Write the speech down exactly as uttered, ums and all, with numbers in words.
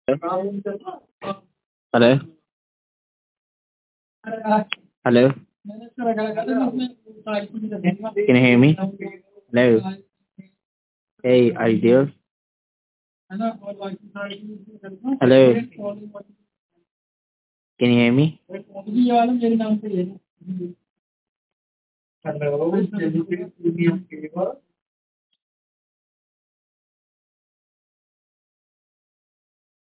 Hello? Hello? Can you hear me? Hello? Hey, are you there? Hello? Can you hear me? Hello,